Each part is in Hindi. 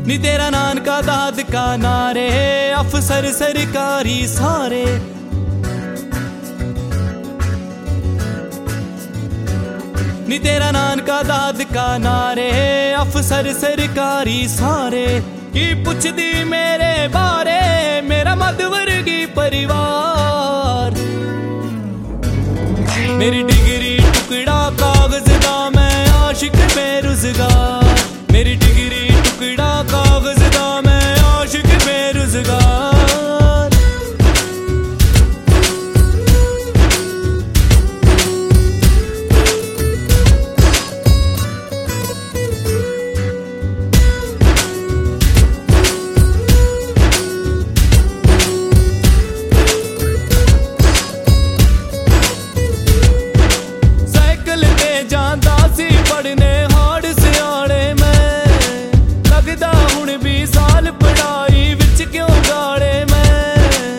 नी तेरा नानका दादका नारे अफसर सरकारी सारे। नी तेरा नानका दादका नारे अफसर सरकारी सारे। की पुछदी मेरे बारे मेरा मध्यवर्गी परिवार। मेरी डिग्री टुकड़ा कागज दा मैं आशिक बेरुजगार। मेरी डिग्री टुकड़ा कागज दा मैं आशिक बेरुजगार। पढ़ने हाड़ सियाने मैं लगदा हुण भी साल पढ़ाई विच क्यों गाड़े मैं।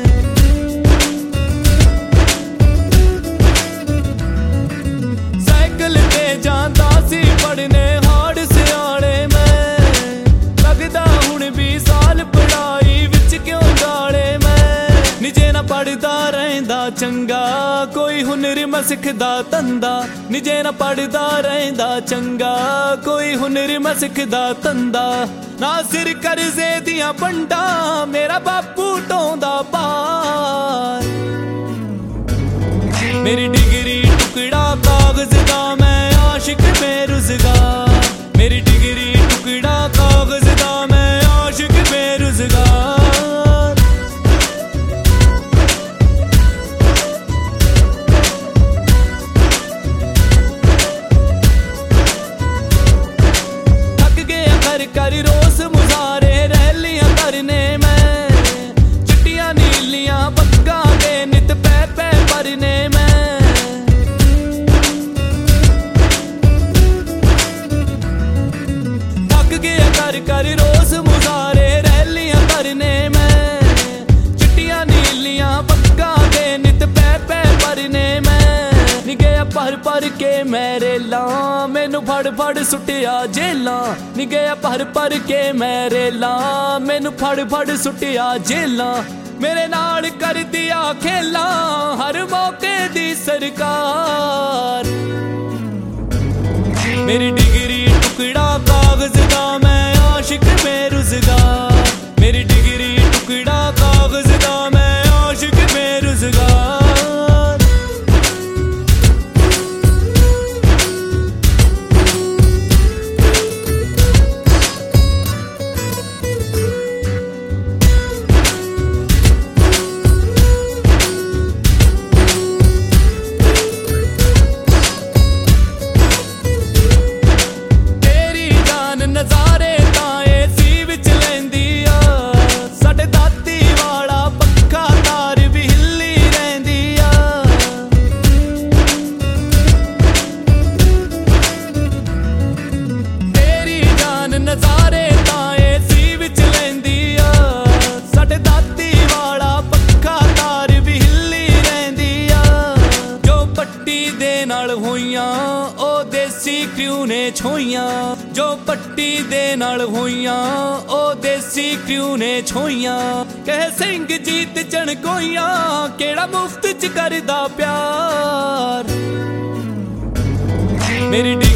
साइकिल ते जांदा सी पढ़ने हाड़ सियाने मैं लगदा हुण भी साल पढ़ाई विच क्यों गाड़े मैं। निजे ना पढ़दा रहिंदा चंगा कोई हुनर मैं सिखदा तंदा। निजे ना पढ़दा रहिंदा चंगा कोई हुनर मैं सिखदा तंदा। ना सिर करजे दियां बंडा मेरा बापू ढोंदा पार। मेरी डिग्री टुकड़ा कागज दा मैं आशिक बेरुजगार। मेरी डिग्री टुकड़ा कागज दा मैं आशिक बेरुजगार। करी रोस मुजारे रैलियां करने मैं चिट्टियां नीलियां पग्गां दे नित पै पै भरने मैं। थक गया कर रोस मुजारे रैलियां करने मैं चिट्टियां नीलियां पग्गां दे नित पै पै भरने मैं। नी गया भर के मेरे ला मैनू फड़ फड़ सुटिया जेलां। नी गया भर के मेरे ला मैनू फड़ सुटिया जेलां। मेरे नाल कर दिया खेला हर मौके दी सरकार। मेरी डिग्री टुकड़ा कागज दा मैं आशिक बेरुजगार। मेरी डिग्री टुकड़ा कागज दा मैं आशिक बेरुजगार। नजारे ताए सी विच लैंदी आ साडे दाती वाला पक्का तार भी हिल्ली रहिंदी आ। तेरी जान नजारे ताए सी विच लैंदी आ साडे दाती वाला पक्का तार भी हिल्ली रहिंदी आ। जो पट्टी दे नाल होइयां ओ देसी क्रू ने छोइयां। जो पट्टी दे नाल होइयां ओ देसी क्रू ने छोइयां। कह सिंह जीत चणकोइयां केड़ा मुफ्त च करदा प्यार। मेरी